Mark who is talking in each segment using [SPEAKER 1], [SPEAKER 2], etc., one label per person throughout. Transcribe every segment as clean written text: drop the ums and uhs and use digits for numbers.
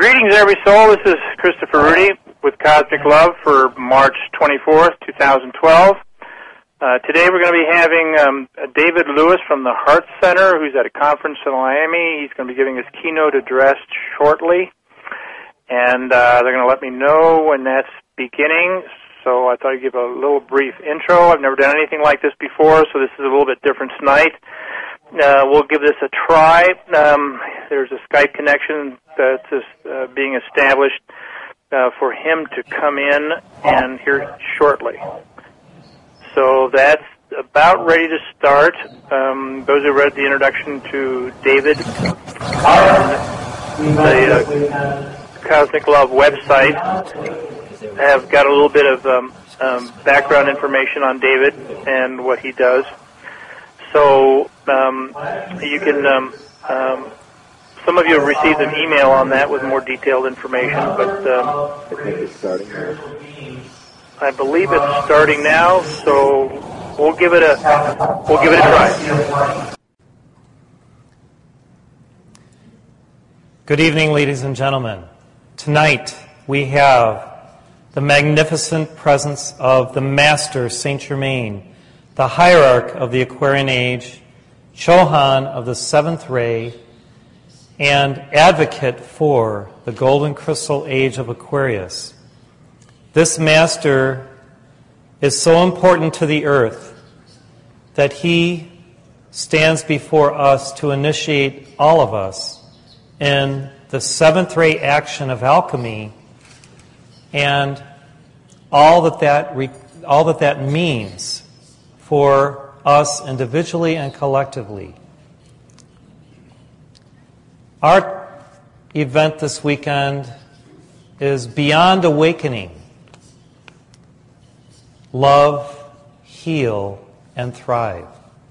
[SPEAKER 1] Greetings, every soul. This is Christopher Rudy with Cosmic Love for March 24th, 2012. Today we're going to be having David Lewis from the Heart Center, who's at a conference in Miami. He's going to be giving his keynote address shortly, and they're going to let me know when that's beginning. So I thought I'd give a little brief intro. I've never done anything like this before, so this is a little bit different tonight. We'll give this a try. There's a Skype connection that's being established for him to come in and hear shortly. So that's about ready to start. Those who read the introduction to David on the Cosmic Love website have got a little bit of background information on David and what he does. So you can, some of you have received an email on that with more detailed information, but
[SPEAKER 2] I think it's starting now.
[SPEAKER 1] I believe it's starting now, so we'll give it a try.
[SPEAKER 3] Good evening, ladies and gentlemen. Tonight we have the magnificent presence of the Master Saint Germain, the hierarch of the Aquarian Age, Chohan of the Seventh Ray, and advocate for the Golden Crystal Age of Aquarius. This Master is so important to the earth that he stands before us to initiate all of us in the seventh ray action of alchemy and all that means for us individually and collectively. Our event this weekend is Beyond Awakening. Love, heal, and thrive.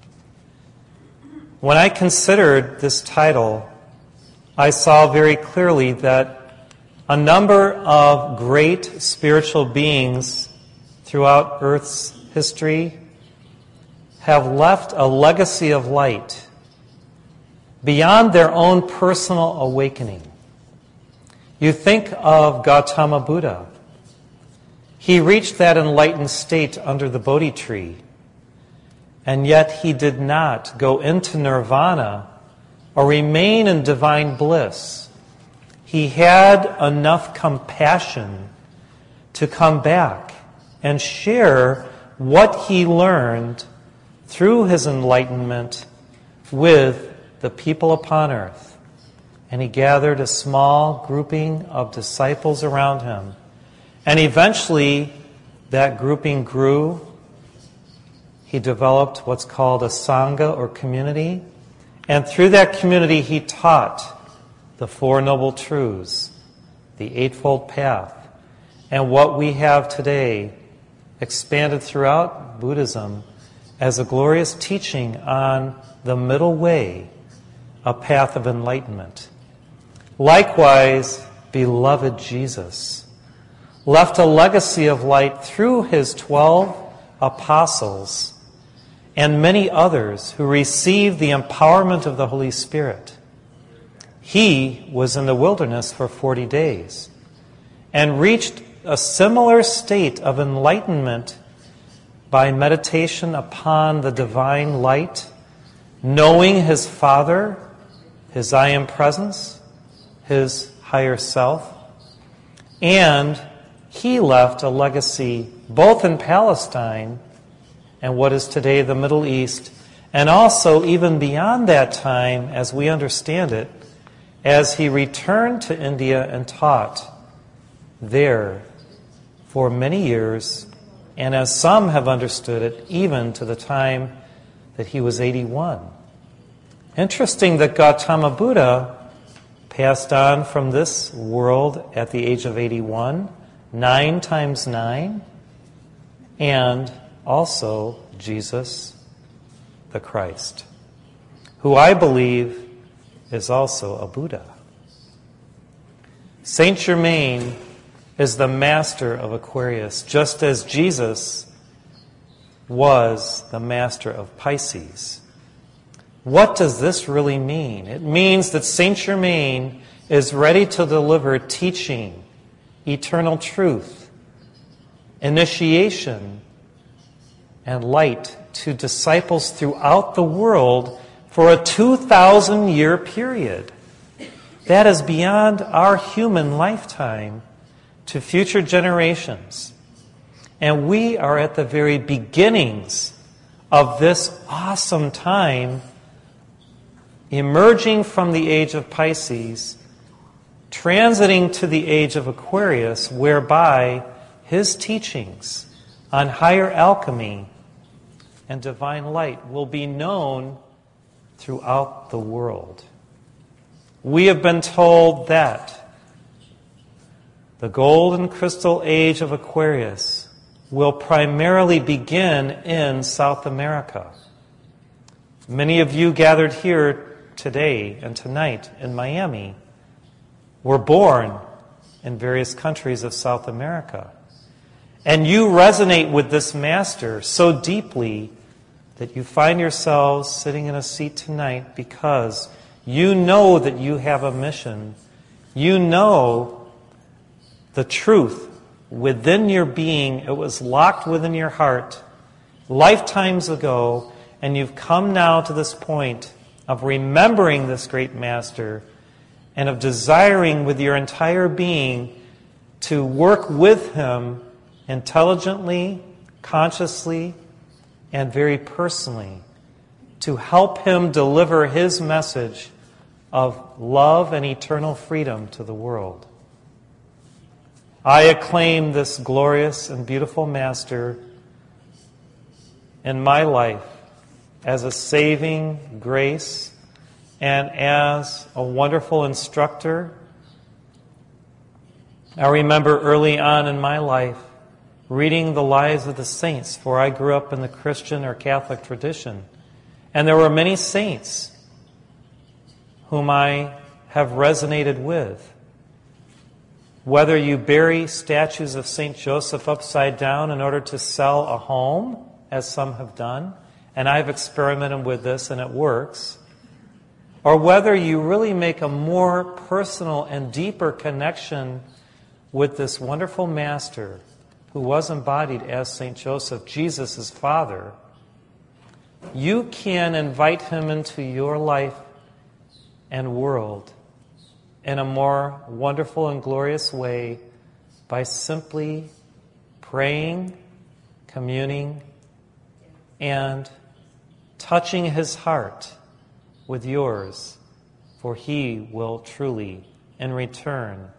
[SPEAKER 3] When I considered this title, I saw very clearly that a number of great spiritual beings throughout Earth's history have left a legacy of light beyond their own personal awakening. You think of Gautama Buddha. He reached that enlightened state under the Bodhi tree, and yet he did not go into nirvana or remain in divine bliss. He had enough compassion to come back and share what he learned through his enlightenment with the people upon earth. And he gathered a small grouping of disciples around him. And eventually, that grouping grew. He developed what's called a Sangha, or community. And through that community, he taught the Four Noble Truths, the Eightfold Path, and what we have today expanded throughout Buddhism as a glorious teaching on the middle way, a path of enlightenment. Likewise, beloved Jesus left a legacy of light through his 12 apostles and many others who received the empowerment of the Holy Spirit. He was in the wilderness for 40 days and reached a similar state of enlightenment by meditation upon the divine light, knowing his Father, his I Am Presence, his higher self, and he left a legacy both in Palestine and what is today the Middle East, and also even beyond that time, as we understand it, as he returned to India and taught there for many years, and as some have understood it, even to the time that he was 81. Interesting that Gautama Buddha passed on from this world at the age of 81, 9 times 9, and also Jesus the Christ, who I believe is also a Buddha. Saint Germain is the master of Aquarius, just as Jesus was the master of Pisces. What does this really mean? It means that Saint Germain is ready to deliver teaching, eternal truth, initiation, and light to disciples throughout the world for a 2,000-year period. That is beyond our human lifetime to future generations. And we are at the very beginnings of this awesome time, emerging from the age of Pisces, transiting to the age of Aquarius, whereby his teachings on higher alchemy and divine light will be known throughout the world. We have been told that the golden crystal age of Aquarius will primarily begin in South America. Many of you gathered here today and tonight in Miami were born in various countries of South America. And you resonate with this master so deeply that you find yourselves sitting in a seat tonight because you know that you have a mission. You know the truth within your being. It was locked within your heart lifetimes ago, and you've come now to this point of remembering this great master and of desiring with your entire being to work with him intelligently, consciously, and very personally to help him deliver his message of love and eternal freedom to the world. I acclaim this glorious and beautiful master in my life as a saving grace and as a wonderful instructor. I remember early on in my life reading the lives of the saints, for I grew up in the Christian or Catholic tradition. And there were many saints whom I have resonated with. Whether you bury statues of St. Joseph upside down in order to sell a home, as some have done, and I've experimented with this and it works, or whether you really make a more personal and deeper connection with this wonderful master who was embodied as St. Joseph, Jesus' father, you can invite him into your life and world in a more wonderful and glorious way by simply praying, communing, and touching his heart with yours, for he will truly, in return,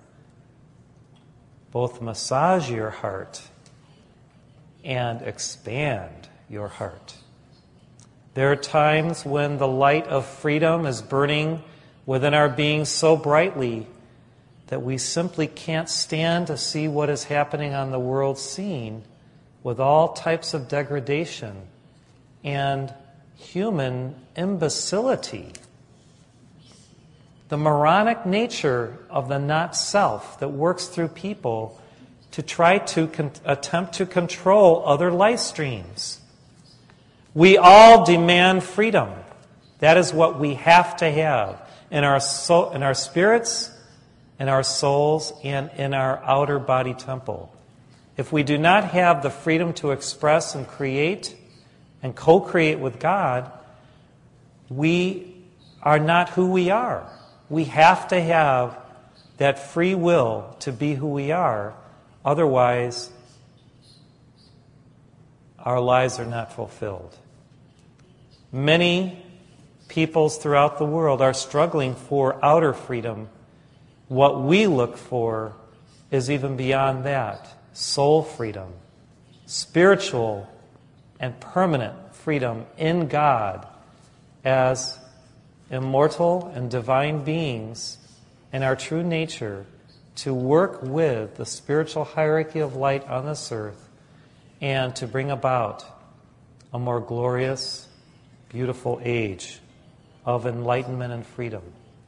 [SPEAKER 3] both massage your heart and expand your heart. There are times when the light of freedom is burning within our being so brightly that we simply can't stand to see what is happening on the world scene with all types of degradation and human imbecility. The moronic nature of the not-self that works through people to try to attempt to control other life streams. We all demand freedom. That is what we have to have in our spirits, in our souls, and in our outer body temple. If we do not have the freedom to express and create and co-create with God, we are not who we are. We have to have that free will to be who we are. Otherwise, our lives are not fulfilled. Many peoples throughout the world are struggling for outer freedom. What we look for is even beyond that. Soul freedom, spiritual and permanent freedom in God as immortal and divine beings in our true nature to work with the spiritual hierarchy of light on this earth and to bring about a more glorious, beautiful age of enlightenment and freedom.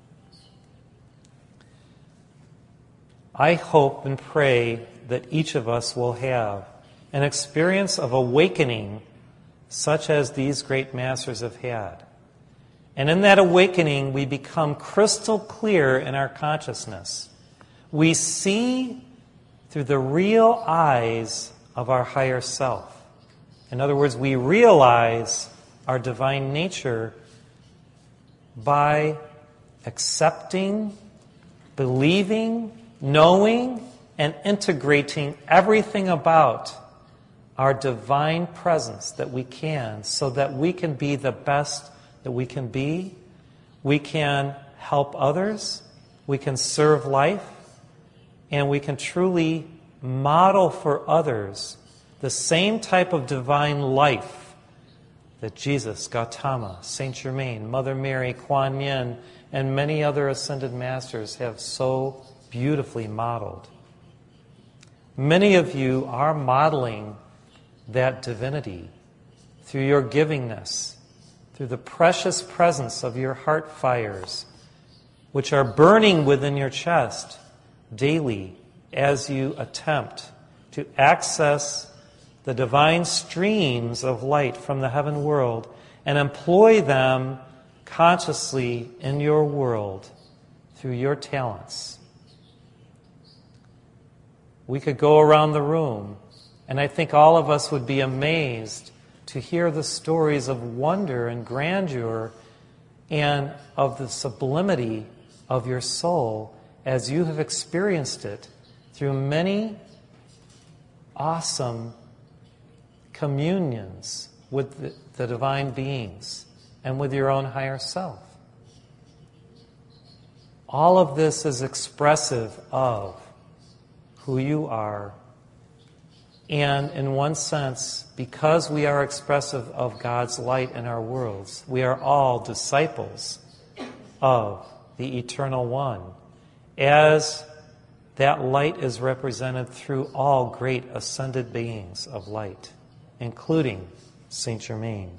[SPEAKER 3] I hope and pray that each of us will have an experience of awakening such as these great masters have had. And in that awakening, we become crystal clear in our consciousness. We see through the real eyes of our higher self. In other words, we realize our divine nature by accepting, believing, knowing, and integrating everything about our divine presence that we can, so that we can be the best that we can be. We can help others, we can serve life, and we can truly model for others the same type of divine life that Jesus, Gautama, Saint Germain, Mother Mary, Kuan Yin, and many other ascended masters have so beautifully modeled. Many of you are modeling that divinity through your givingness, through the precious presence of your heart fires, which are burning within your chest daily as you attempt to access the divine streams of light from the heaven world and employ them consciously in your world through your talents. We could go around the room, and I think all of us would be amazed to hear the stories of wonder and grandeur and of the sublimity of your soul as you have experienced it through many awesome communions with the divine beings and with your own higher self. All of this is expressive of who you are. And in one sense, because we are expressive of God's light in our worlds, we are all disciples of the Eternal One, as that light is represented through all great ascended beings of light, including Saint Germain.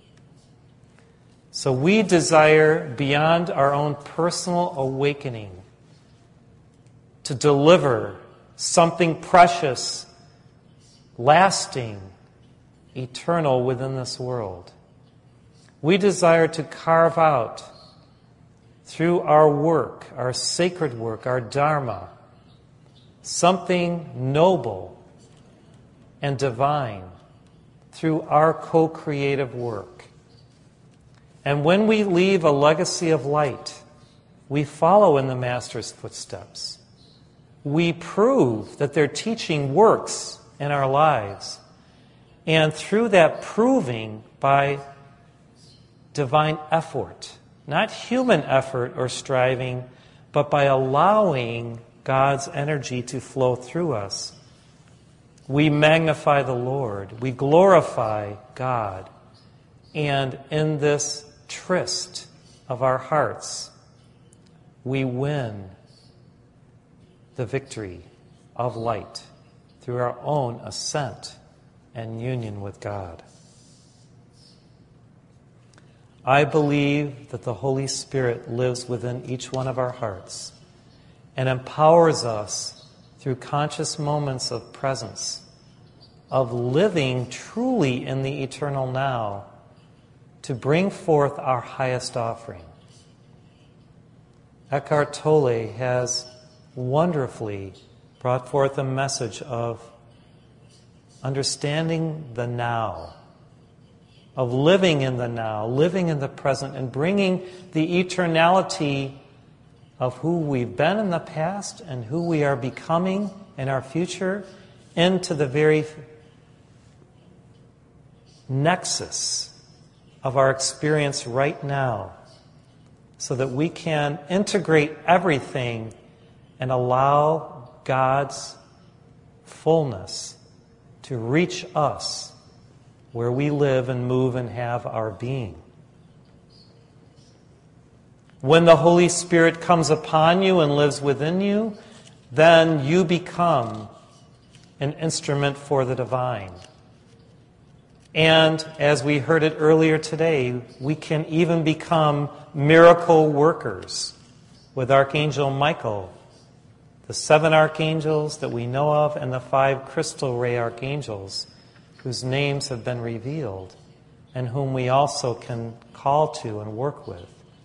[SPEAKER 3] So we desire, beyond our own personal awakening, to deliver something precious, lasting, eternal within this world. We desire to carve out, through our work, our sacred work, our dharma, something noble and divine through our co-creative work. And when we leave a legacy of light, we follow in the Master's footsteps. We prove that their teaching works in our lives. And through that proving, by divine effort, not human effort or striving, but by allowing God's energy to flow through us, we magnify the Lord, we glorify God, and in this tryst of our hearts, we win the victory of light through our own ascent and union with God. I believe that the Holy Spirit lives within each one of our hearts and empowers us through conscious moments of presence, of living truly in the eternal now, to bring forth our highest offering. Eckhart Tolle has wonderfully brought forth a message of understanding the now, of living in the now, living in the present, and bringing the eternality of who we've been in the past and who we are becoming in our future into the very nexus of our experience right now, so that we can integrate everything and allow God's fullness to reach us where we live and move and have our being. When the Holy Spirit comes upon you and lives within you, then you become an instrument for the divine. And as we heard it earlier today, we can even become miracle workers with Archangel Michael, the 7 archangels that we know of, and the 5 crystal ray archangels whose names have been revealed. and whom we also can call to and work with.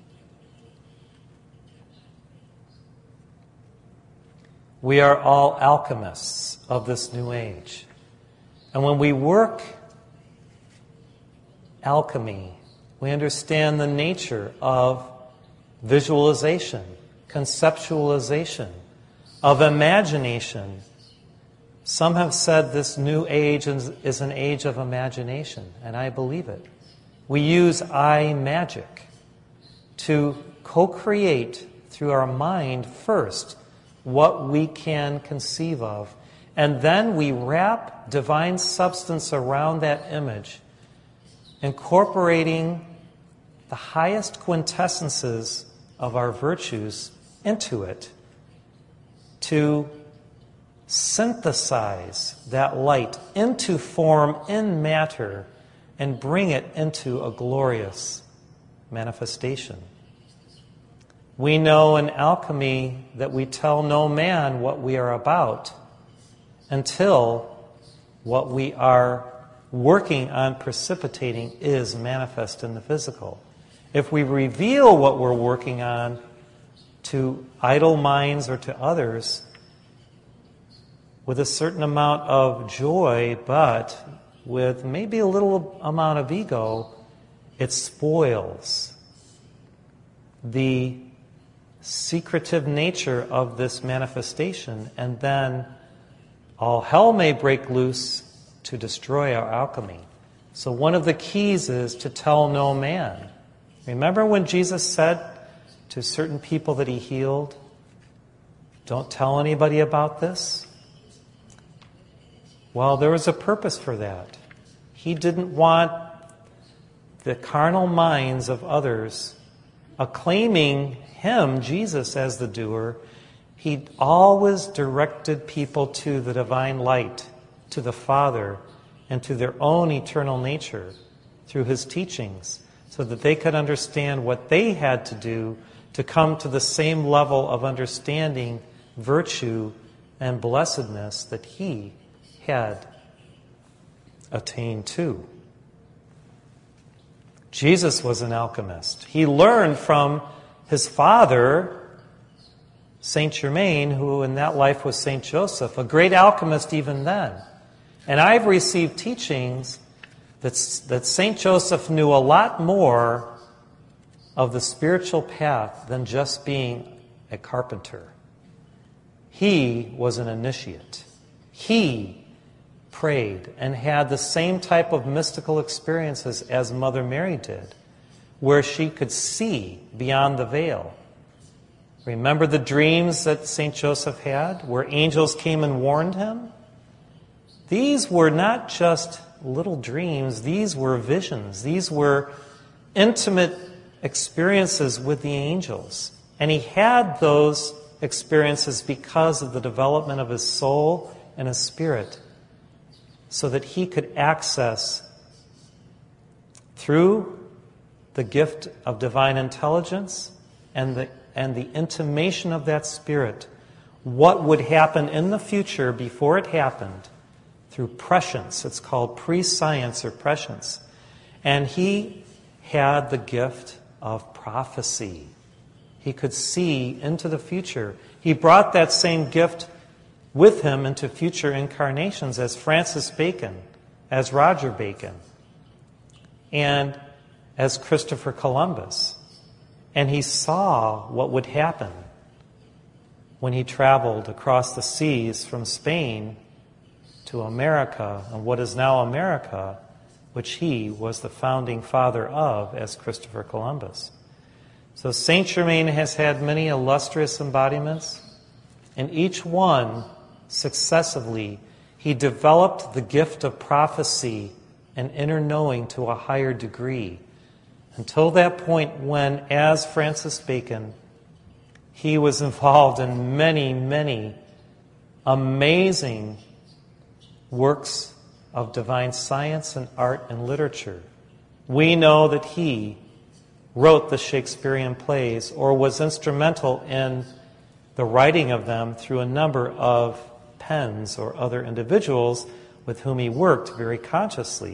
[SPEAKER 3] We are all alchemists of this new age. And when we work alchemy, we understand the nature of visualization, conceptualization, of imagination. Some have said this new age is an age of imagination, and I believe it. We use eye magic to co-create through our mind first what we can conceive of, and then we wrap divine substance around that image, incorporating the highest quintessences of our virtues into it to synthesize that light into form in matter and bring it into a glorious manifestation. We know in alchemy that we tell no man what we are about until what we are working on precipitating is manifest in the physical. If we reveal what we're working on to idle minds or to others with a certain amount of joy, but with maybe a little amount of ego, it spoils the secretive nature of this manifestation, and then all hell may break loose to destroy our alchemy. So one of the keys is to tell no man. Remember when Jesus said to certain people that he healed, "Don't tell anybody about this"? Well, there was a purpose for that. He didn't want the carnal minds of others acclaiming him, Jesus, as the doer. He always directed people to the divine light, to the Father, and to their own eternal nature through his teachings, so that they could understand what they had to do to come to the same level of understanding, virtue, and blessedness that he had attained to. Jesus was an alchemist. He learned from his father, Saint Germain, who in that life was Saint Joseph, a great alchemist even then. And I've received teachings that Saint Joseph knew a lot more of the spiritual path than just being a carpenter. He was an initiate. He prayed and had the same type of mystical experiences as Mother Mary did, where she could see beyond the veil. Remember the dreams that St. Joseph had, where angels came and warned him? These were not just little dreams, these were visions. These were intimate experiences with the angels. And he had those experiences because of the development of his soul and his spirit, so that he could access, through the gift of divine intelligence and the intimation of that spirit, what would happen in the future before it happened, through prescience. It's called prescience or prescience. And he had the gift of prophecy. He could see into the future. He brought that same gift with him into future incarnations as Francis Bacon, as Roger Bacon, and as Christopher Columbus. And he saw what would happen when he traveled across the seas from Spain to America, and what is now America, which he was the founding father of as Christopher Columbus. So Saint Germain has had many illustrious embodiments, and each one successively he developed the gift of prophecy and inner knowing to a higher degree, until that point when, as Francis Bacon, he was involved in many, many amazing works of divine science and art and literature. We know that he wrote the Shakespearean plays, or was instrumental in the writing of them through a number of pens or other individuals with whom he worked very consciously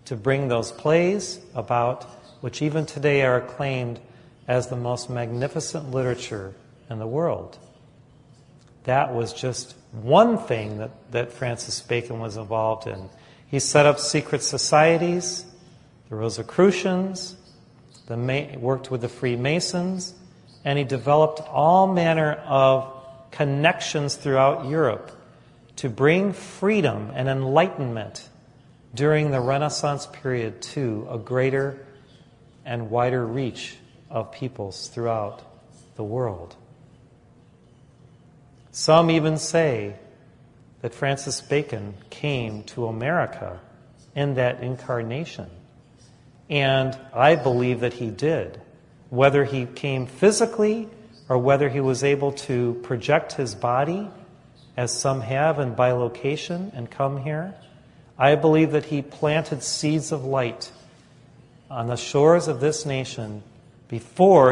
[SPEAKER 3] to bring those plays about, which even today are acclaimed as the most magnificent literature in the world. That was just one thing that Francis Bacon was involved in. He set up secret societies, the Rosicrucians, worked with the Freemasons, and he developed all manner of connections throughout Europe to bring freedom and enlightenment during the Renaissance period to a greater and wider reach of peoples throughout the world. Some even say that Francis Bacon came to America in that incarnation. And I believe that he did. Whether he came physically or whether he was able to project his body, as some have in bilocation and come here, I believe that he planted seeds of light on the shores of this nation before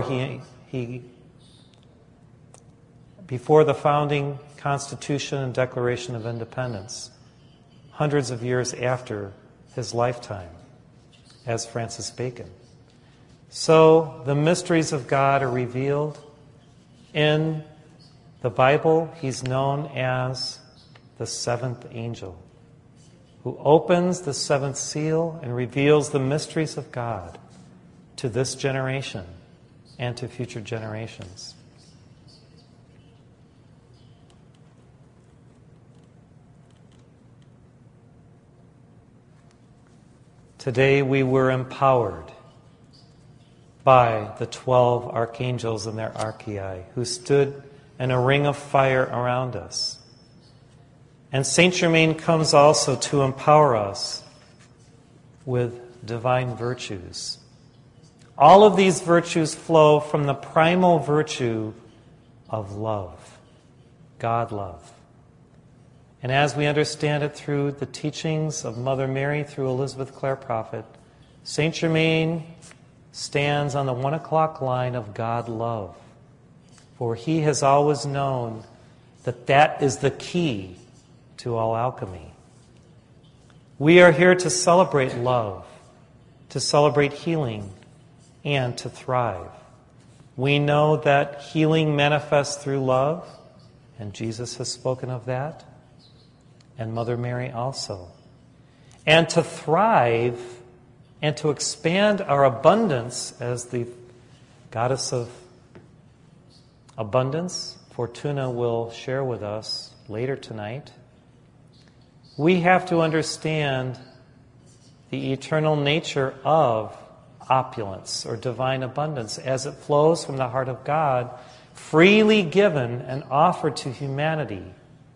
[SPEAKER 3] before the founding Constitution and Declaration of Independence, hundreds of years after his lifetime as Francis Bacon. So the mysteries of God are revealed. In the Bible, he's known as the seventh angel, who opens the seventh seal and reveals the mysteries of God to this generation and to future generations. Today we were empowered by the 12 archangels and their archai, who stood in a ring of fire around us. And Saint Germain comes also to empower us with divine virtues. All of these virtues flow from the primal virtue of love, God love. And as we understand it through the teachings of Mother Mary, through Elizabeth Clare Prophet, Saint Germain stands on the 1 o'clock line of God love. For he has always known that that is the key to all alchemy. We are here to celebrate love, to celebrate healing, and to thrive. We know that healing manifests through love, and Jesus has spoken of that, and Mother Mary also. And to thrive and to expand our abundance as the goddess of abundance, Fortuna will share with us later tonight, we have to understand the eternal nature of opulence or divine abundance as it flows from the heart of God, freely given and offered to humanity.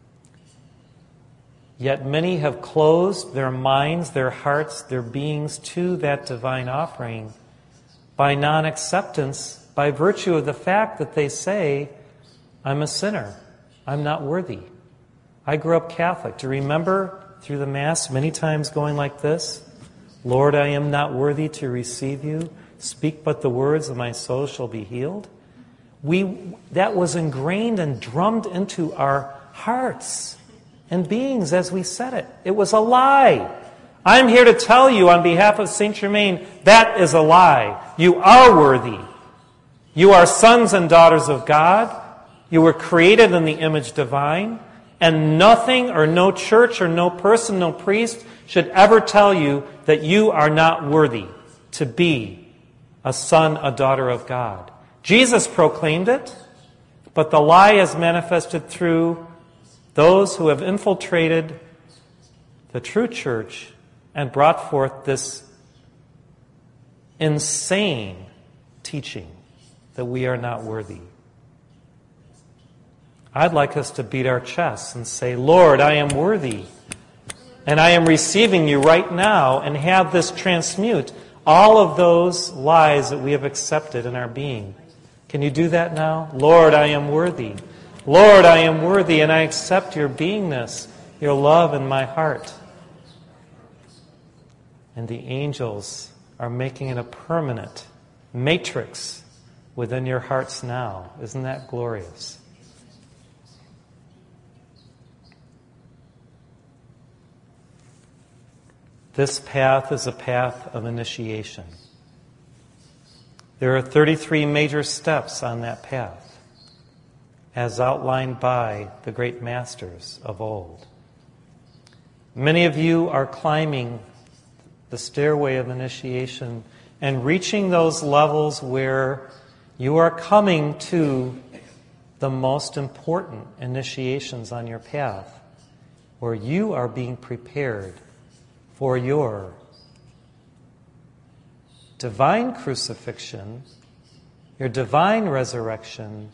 [SPEAKER 3] Yet many have closed their minds, their hearts, their beings to that divine offering by non-acceptance, by virtue of the fact that they say, I'm a sinner, I'm not worthy. I grew up Catholic. Do you remember through the Mass many times going like this? Lord, I am not worthy to receive you. Speak but the words, and my soul shall be healed. That was ingrained and drummed into our hearts and beings as we said it. It was a lie. I'm here to tell you on behalf of Saint Germain, that is a lie. You are worthy. You are sons and daughters of God. You were created in the image divine. And nothing or no church or no person, no priest should ever tell you that you are not worthy to be a son, a daughter of God. Jesus proclaimed it, but the lie is manifested through those who have infiltrated the true church and brought forth this insane teaching that we are not worthy. I'd like us to beat our chests and say, Lord, I am worthy, and I am receiving you right now, and have this transmute all of those lies that we have accepted in our being. Can you do that now? Lord, I am worthy. Lord, I am worthy, and I accept your beingness, your love in my heart. And the angels are making it a permanent matrix within your hearts now. Isn't that glorious? This path is a path of initiation. There are 33 major steps on that path, as outlined by the great masters of old. Many of you are climbing the stairway of initiation and reaching those levels where you are coming to the most important initiations on your path, where you are being prepared for your divine crucifixion, your divine resurrection,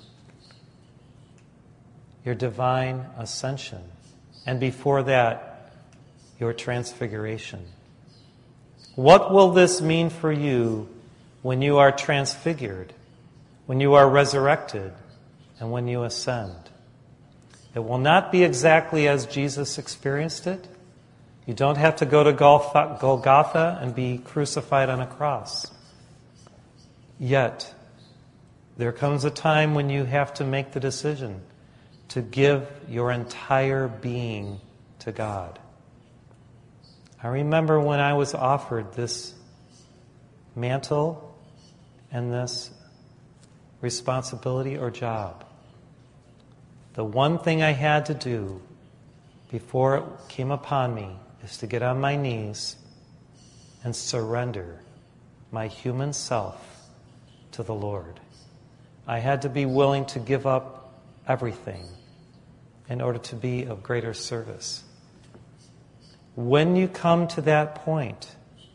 [SPEAKER 3] your divine ascension, and before that, your transfiguration. What will this mean for you when you are transfigured, when you are resurrected, and when you ascend? It will not be exactly as Jesus experienced it. You don't have to go to Golgotha and be crucified on a cross. Yet, there comes a time when you have to make the decision to give your entire being to God. I remember when I was offered this mantle and this responsibility or job. The one thing I had to do before it came upon me is to get on my knees and surrender my human self to the Lord. I had to be willing to give up everything in order to be of greater service. When you come to that point,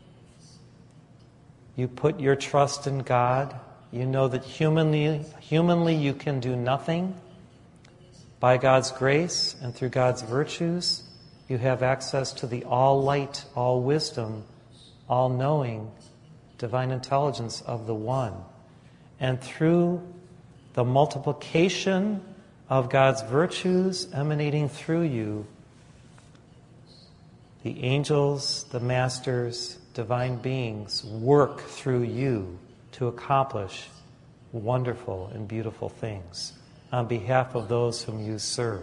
[SPEAKER 3] you put your trust in God. You know that humanly you can do nothing. By God's grace and through God's virtues, you have access to the all-light, all-wisdom, all-knowing divine intelligence of the One. And through the multiplication of God's virtues emanating through you, the angels, the masters, divine beings work through you to accomplish wonderful and beautiful things on behalf of those whom you serve.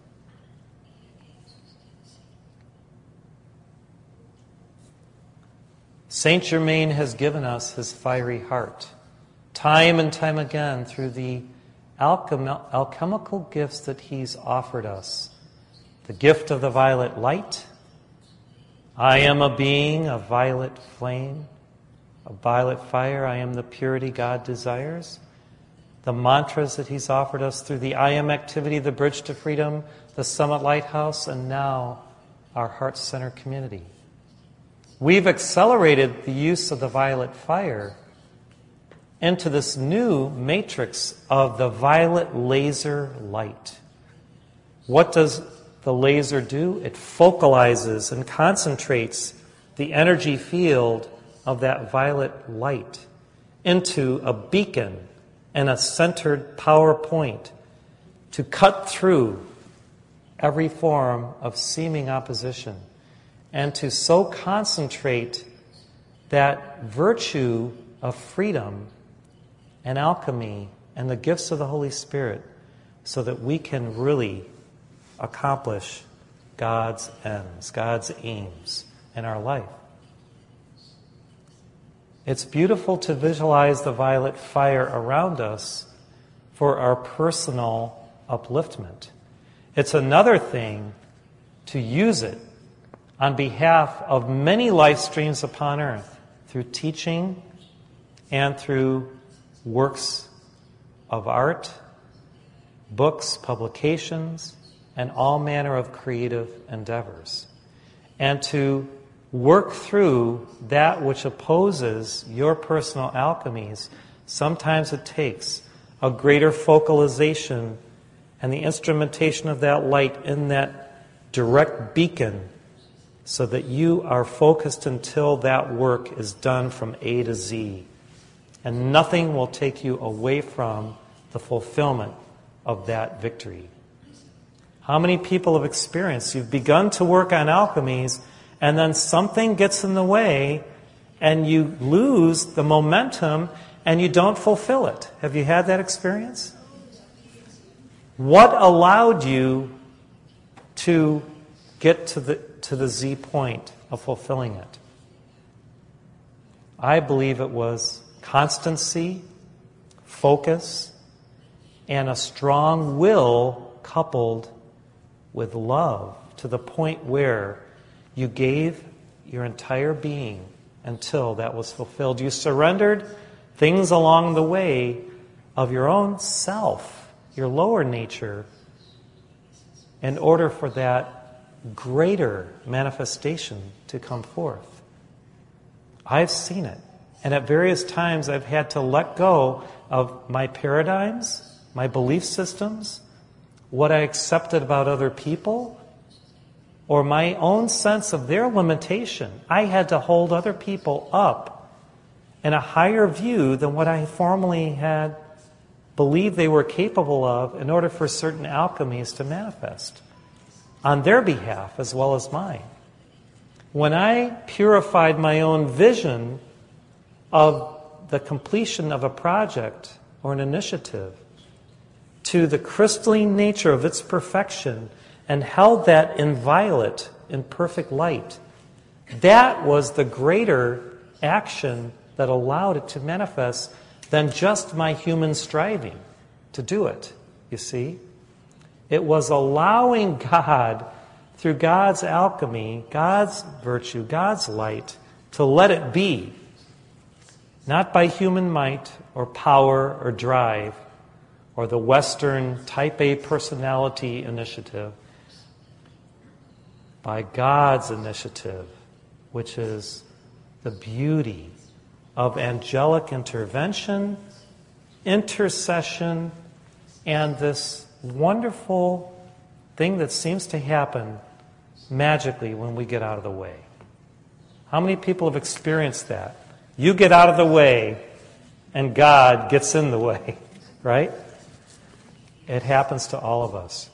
[SPEAKER 3] Saint Germain has given us his fiery heart, time and time again, through the alchemical gifts that he's offered us. The gift of the violet light. I am a being of violet flame, of violet fire. I am the purity God desires. The mantras that he's offered us through the I Am activity, the Bridge to Freedom, the Summit Lighthouse, and now our Heart Center community. We've accelerated the use of the violet fire into this new matrix of the violet laser light. What does the laser do? It focalizes and concentrates the energy field of that violet light into a beacon and a centered power point to cut through every form of seeming opposition and to so concentrate that virtue of freedom and alchemy and the gifts of the Holy Spirit so that we can really accomplish God's ends, God's aims in our life. It's beautiful to visualize the violet fire around us for our personal upliftment. It's another thing to use it on behalf of many life streams upon earth through teaching and through works of art, books, publications, and all manner of creative endeavors. And to work through that which opposes your personal alchemies, sometimes it takes a greater focalization and the instrumentation of that light in that direct beacon so that you are focused until that work is done from A to Z. And nothing will take you away from the fulfillment of that victory. How many people have experienced you've begun to work on alchemies and then something gets in the way and you lose the momentum and you don't fulfill it? Have you had that experience? What allowed you to get to the Z point of fulfilling it? I believe it was constancy, focus, and a strong will coupled with love to the point where you gave your entire being until that was fulfilled. You surrendered things along the way of your own self, your lower nature, in order for that greater manifestation to come forth. I've seen it. And at various times I've had to let go of my paradigms, my belief systems, what I accepted about other people, or my own sense of their limitation. I had to hold other people up in a higher view than what I formerly had believed they were capable of in order for certain alchemies to manifest on their behalf as well as mine. When I purified my own vision of the completion of a project or an initiative to the crystalline nature of its perfection and held that inviolate in perfect light, that was the greater action that allowed it to manifest than just my human striving to do it, you see. It was allowing God, through God's alchemy, God's virtue, God's light, to let it be. Not by human might or power or drive or the Western type A personality initiative, by God's initiative, which is the beauty of angelic intervention, intercession, and this wonderful thing that seems to happen magically when we get out of the way. How many people have experienced that? You get out of the way and God gets in the way, right? It happens to all of us.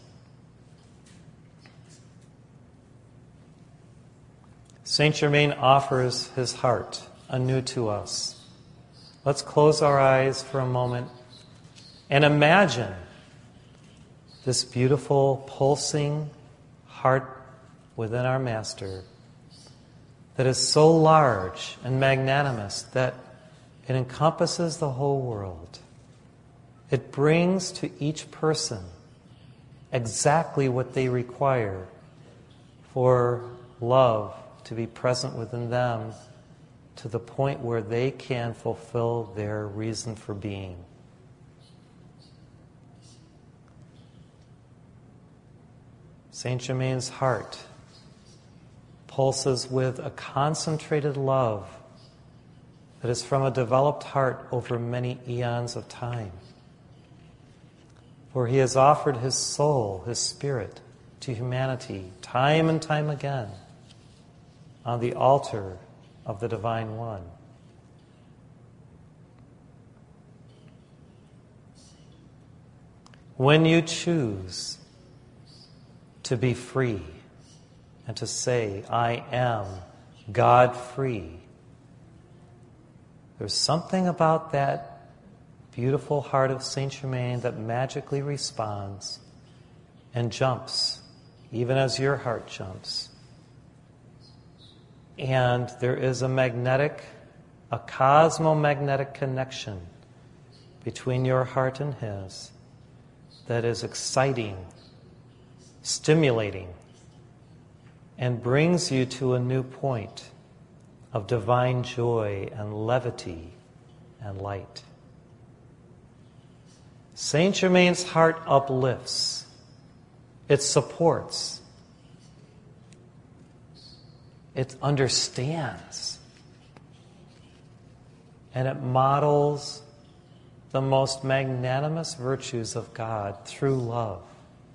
[SPEAKER 3] Saint Germain offers his heart anew to us. Let's close our eyes for a moment and imagine this beautiful, pulsing heart within our Master that is so large and magnanimous that it encompasses the whole world. It brings to each person exactly what they require for love to be present within them to the point where they can fulfill their reason for being. Saint Germain's heart pulses with a concentrated love that is from a developed heart over many eons of time. For he has offered his soul, his spirit, to humanity time and time again on the altar of the Divine One. When you choose to be free and to say, I am God free, there's something about that beautiful heart of Saint Germain that magically responds and jumps, even as your heart jumps. And there is a cosmomagnetic connection between your heart and his that is exciting, stimulating, and brings you to a new point of divine joy and levity and light. Saint Germain's heart uplifts, it supports, it understands, and it models the most magnanimous virtues of God through love.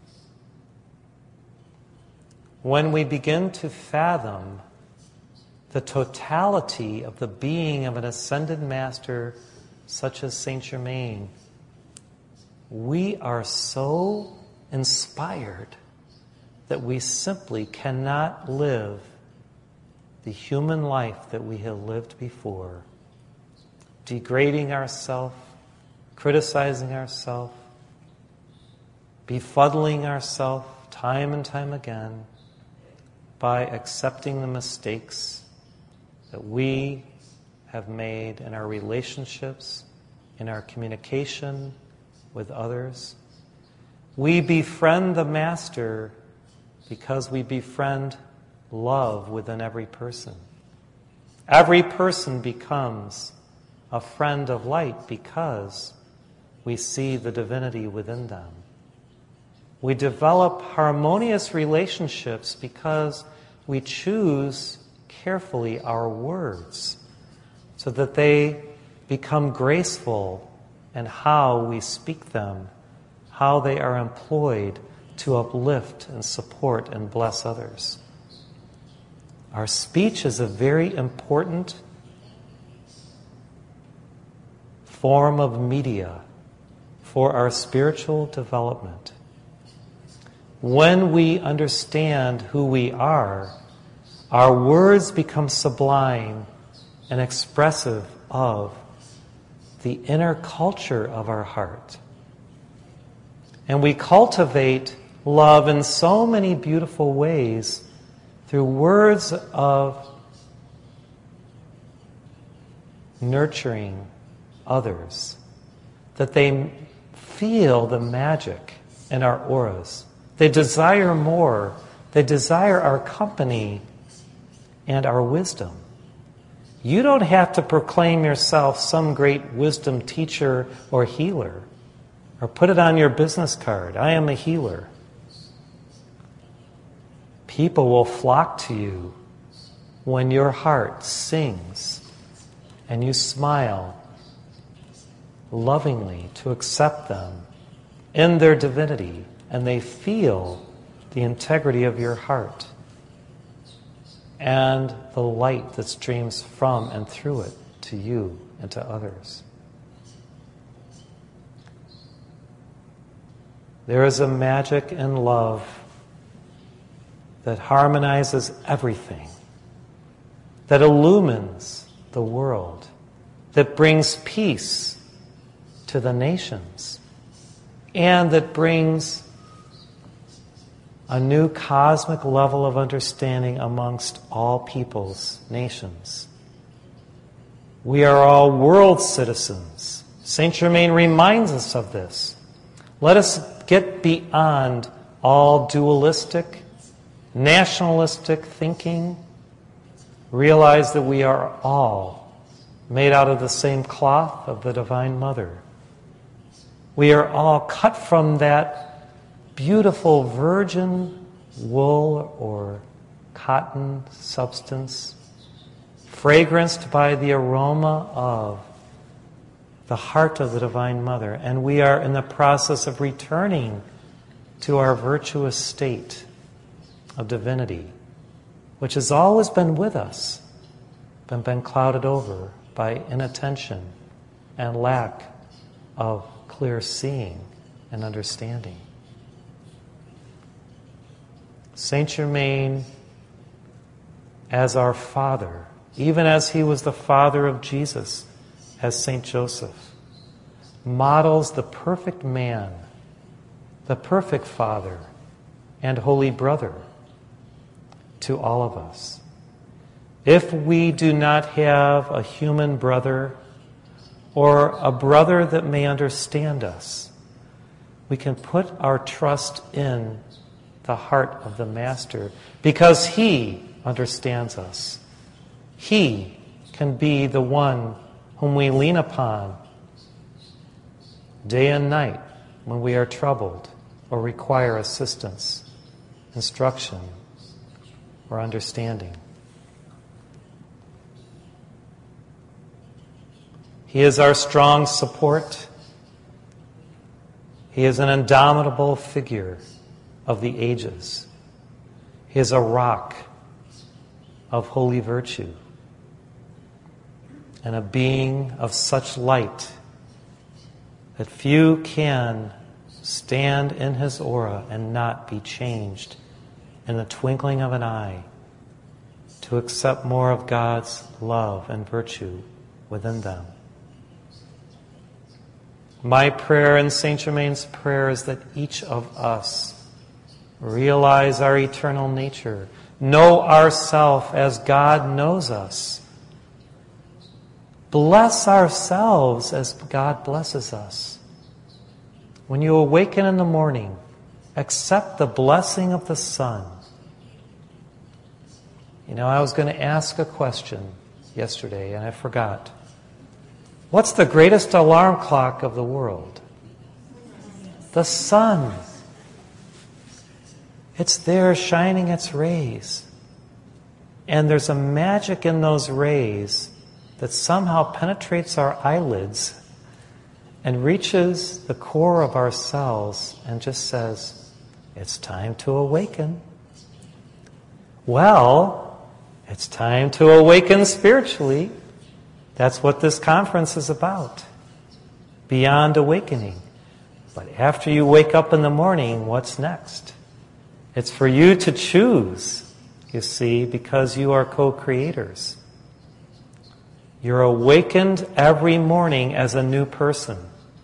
[SPEAKER 3] When we begin to fathom the totality of the being of an ascended master such as Saint Germain, we are so inspired that we simply cannot live the human life that we have lived before, degrading ourselves, criticizing ourselves, befuddling ourselves time and time again, by accepting the mistakes that we have made in our relationships, in our communication with others. We befriend the Master because we befriend love within every person. Every person becomes a friend of light because we see the divinity within them. We develop harmonious relationships because we choose carefully our words so that they become graceful in how we speak them, how they are employed to uplift and support and bless others. Our speech is a very important form of media for our spiritual development. When we understand who we are, our words become sublime and expressive of the inner culture of our heart. And we cultivate love in so many beautiful ways through words of nurturing others, that they feel the magic in our auras. They desire more. They desire our company and our wisdom. You don't have to proclaim yourself some great wisdom teacher or healer, or put it on your business card. I am a healer. People will flock to you when your heart sings and you smile lovingly to accept them in their divinity, and they feel the integrity of your heart and the light that streams from and through it to you and to others. There is a magic in love that harmonizes everything, that illumines the world, that brings peace to the nations, and that brings a new cosmic level of understanding amongst all peoples, nations. We are all world citizens. Saint Germain reminds us of this. Let us get beyond all dualistic, nationalistic thinking. Realize that we are all made out of the same cloth of the Divine Mother. We are all cut from that beautiful virgin wool or cotton substance, fragranced by the aroma of the heart of the Divine Mother. And we are in the process of returning to our virtuous state of divinity, which has always been with us, but been clouded over by inattention and lack of clear seeing and understanding. Saint Germain, as our father, even as he was the father of Jesus, as Saint Joseph, models the perfect man, the perfect father, and holy brother to all of us. If we do not have a human brother or a brother that may understand us, we can put our trust in the heart of the Master, because he understands us. He can be the one whom we lean upon day and night when we are troubled or require assistance, instruction, or understanding. He is our strong support. He is an indomitable figure of the ages. He is a rock of holy virtue and a being of such light that few can stand in his aura and not be changed in the twinkling of an eye to accept more of God's love and virtue within them. My prayer and Saint Germain's prayer is that each of us realize our eternal nature, know ourself as God knows us, bless ourselves as God blesses us. When you awaken in the morning, accept the blessing of the sun. You know, I was going to ask a question yesterday and I forgot. What's the greatest alarm clock of the world? The sun. It's there shining its rays. And there's a magic in those rays that somehow penetrates our eyelids and reaches the core of our cells and just says, it's time to awaken. Well, it's time to awaken spiritually. That's what this conference is about. Beyond awakening. But after you wake up in the morning, what's next? It's for you to choose, you see, because you are co-creators. You're awakened every morning as a new person.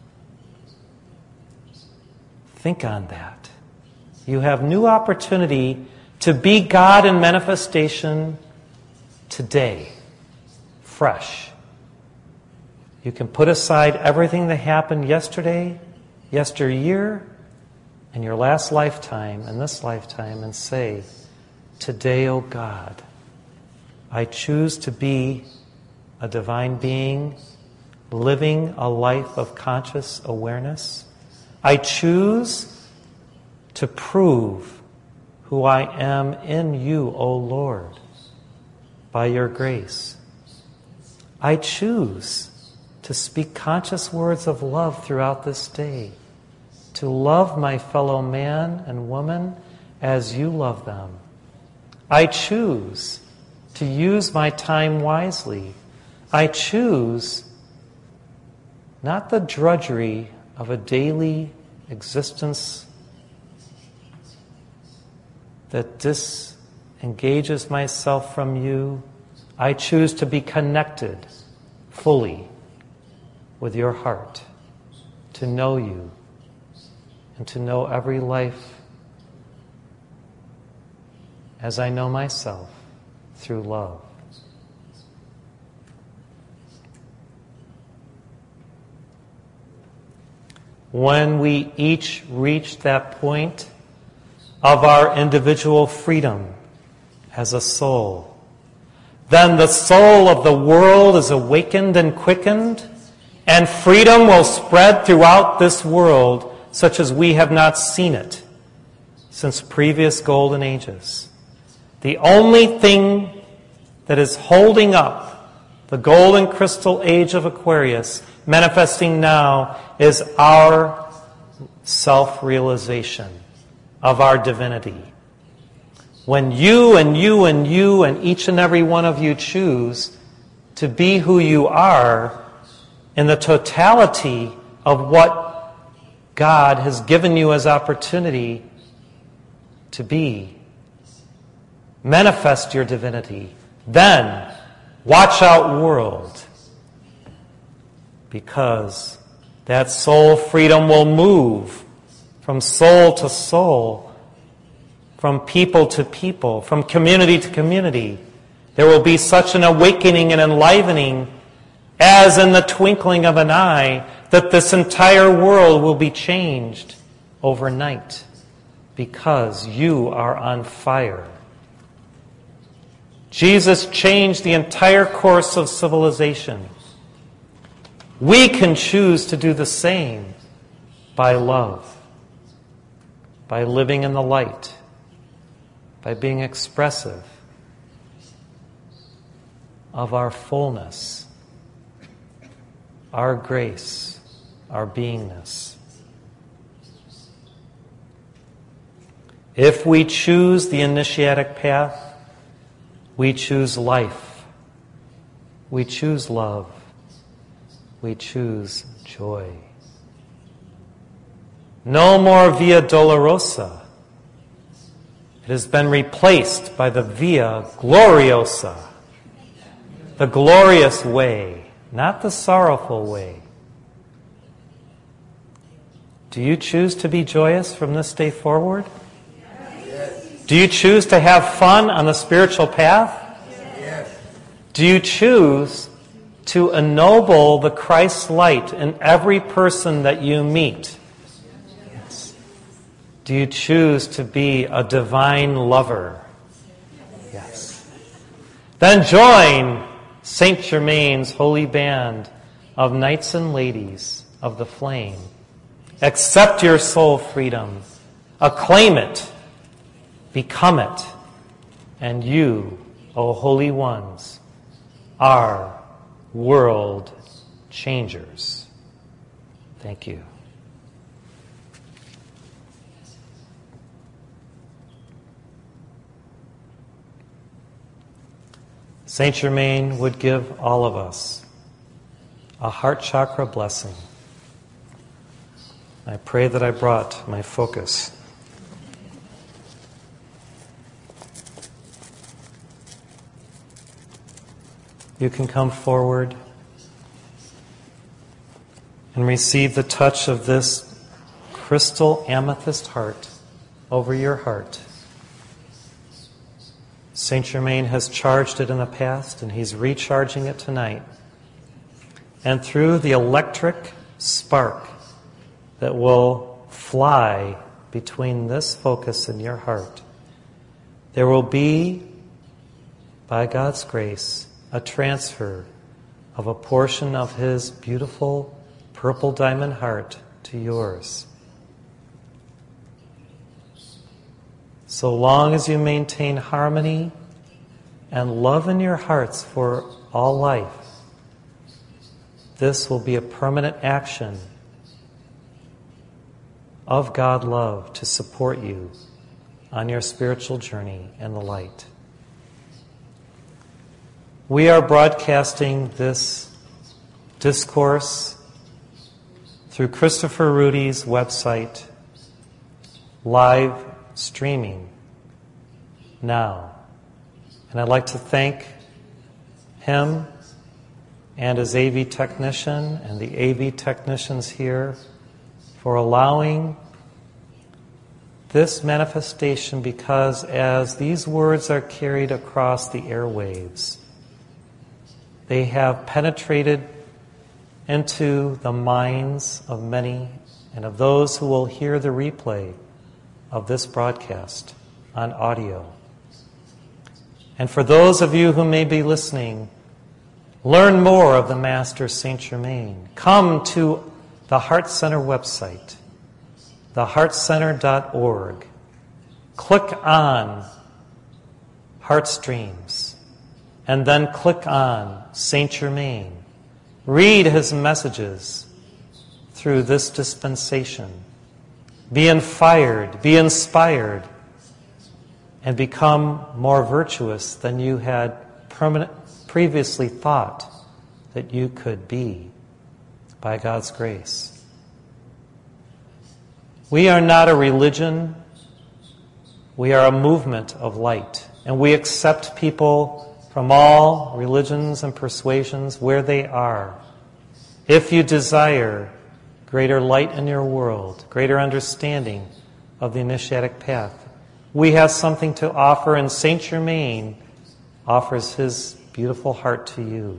[SPEAKER 3] Think on that. You have new opportunity to be God in manifestation today, fresh. You can put aside everything that happened yesterday, yesteryear, and your last lifetime and this lifetime and say, today, O God, I choose to be a divine being living a life of conscious awareness. I choose to prove who I am in you, O Lord, by your grace. I choose to speak conscious words of love throughout this day, to love my fellow man and woman as you love them. I choose to use my time wisely. I choose not the drudgery of a daily existence that disengages myself from you. I choose to be connected fully with your heart, to know you, and to know every life as I know myself through love. When we each reach that point of our individual freedom as a soul, then the soul of the world is awakened and quickened, and freedom will spread throughout this world such as we have not seen it since previous golden ages. The only thing that is holding up the golden crystal age of Aquarius manifesting now is our self-realization of our divinity. When you and you and you and each and every one of you choose to be who you are in the totality of what God has given you as opportunity to be, manifest your divinity, then watch out, world, because that soul freedom will move from soul to soul, from people to people, from community to community. There will be such an awakening and enlivening as in the twinkling of an eye that this entire world will be changed overnight because you are on fire. Jesus changed the entire course of civilization. We can choose to do the same by love, by living in the light, by being expressive of our fullness, our grace, our beingness. If we choose the initiatic path, we choose life, we choose love, we choose joy. No more Via Dolorosa. It has been replaced by the Via Gloriosa, the glorious way, not the sorrowful way. Do you choose to be joyous from this day forward? Do you choose to have fun on the spiritual path?
[SPEAKER 4] Yes.
[SPEAKER 3] Do you choose to ennoble the Christ light in every person that you meet? Yes. Do you choose to be a divine lover? Yes. Then join Saint Germain's holy band of knights and ladies of the flame. Accept your soul freedom. Acclaim it. Become it. And you, O holy ones, are world changers. Thank you. Saint Germain would give all of us a heart chakra blessing. I pray that I brought my focus. You can come forward and receive the touch of this crystal amethyst heart over your heart. Saint Germain has charged it in the past, and he's recharging it tonight. And through the electric spark that will fly between this focus and your heart, there will be, by God's grace, a transfer of a portion of his beautiful purple diamond heart to yours. So long as you maintain harmony and love in your hearts for all life, this will be a permanent action of God love to support you on your spiritual journey in the light. We are broadcasting this discourse through Christopher Rudy's website, live streaming now. And I'd like to thank him and his AV technician and the AV technicians here for allowing this manifestation, because as these words are carried across the airwaves, they have penetrated into the minds of many and of those who will hear the replay of this broadcast on audio. And for those of you who may be listening, learn more of the Master Saint Germain. Come to the Heart Center website, theheartcenter.org. Click on Heartstreams, and then click on Saint Germain. Read his messages through this dispensation. Be inspired, and become more virtuous than you had previously thought that you could be by God's grace. We are not a religion. We are a movement of light, and we accept people from all religions and persuasions where they are. If you desire greater light in your world, greater understanding of the initiatic path, we have something to offer, and Saint Germain offers his beautiful heart to you.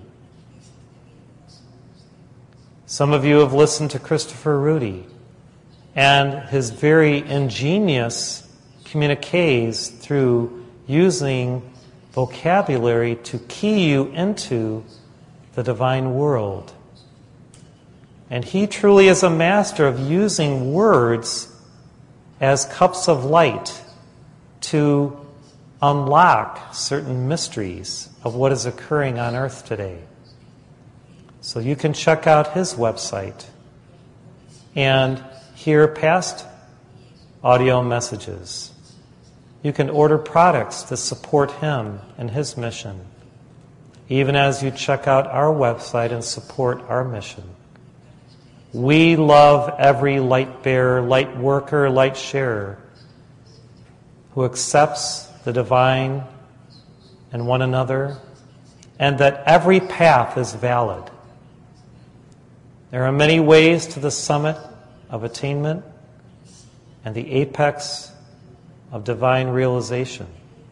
[SPEAKER 3] Some of you have listened to Christopher Rudy and his very ingenious communiques through using vocabulary to key you into the divine world. And he truly is a master of using words as cups of light to unlock certain mysteries of what is occurring on earth today. So you can check out his website and hear past audio messages. You can order products to support him and his mission, even as you check out our website and support our mission. We love every light bearer, light worker, light sharer who accepts the divine and one another, and that every path is valid. There are many ways to the summit of attainment and the apex of divine realization.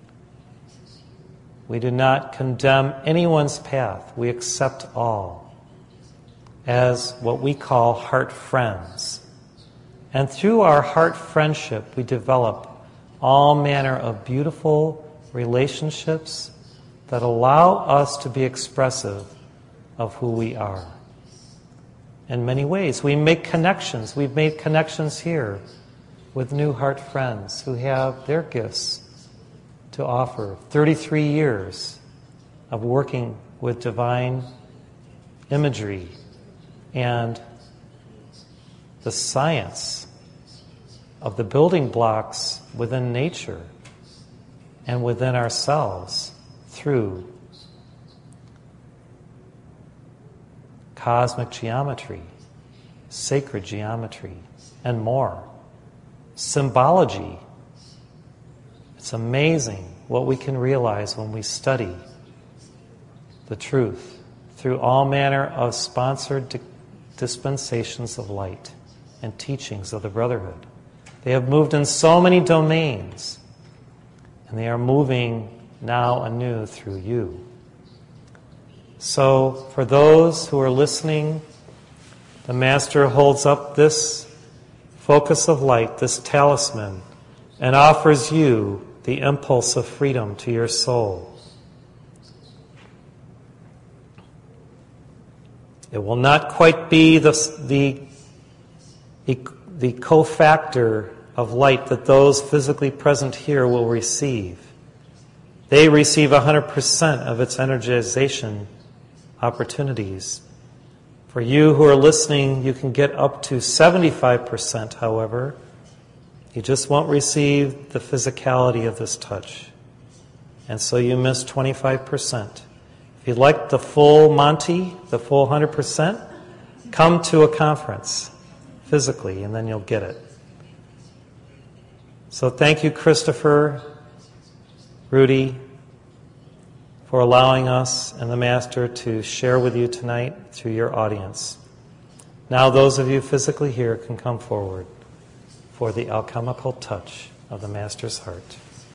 [SPEAKER 3] We do not condemn anyone's path. We accept all as what we call heart friends. And through our heart friendship, we develop all manner of beautiful relationships that allow us to be expressive of who we are. In many ways, we make connections. We've made connections here with new heart friends who have their gifts to offer. 33 years of working with divine imagery and the science of the building blocks within nature and within ourselves through cosmic geometry, sacred geometry, and more. Symbology. It's amazing what we can realize when we study the truth through all manner of sponsored dispensations of light and teachings of the Brotherhood. They have moved in so many domains, and they are moving now anew through you. So, for those who are listening, the Master holds up this focus of light, this talisman, and offers you the impulse of freedom to your soul. It will not quite be the cofactor of light that those physically present here will receive. They receive 100% of its energization opportunities. For you who are listening, you can get up to 75%, however. You just won't receive the physicality of this touch. And so you miss 25%. If you'd like the full Monty, the full 100%, come to a conference physically, and then you'll get it. So thank you, Christopher, Rudy, for allowing us and the Master to share with you tonight through your audience. Now those of you physically here can come forward for the alchemical touch of the Master's heart.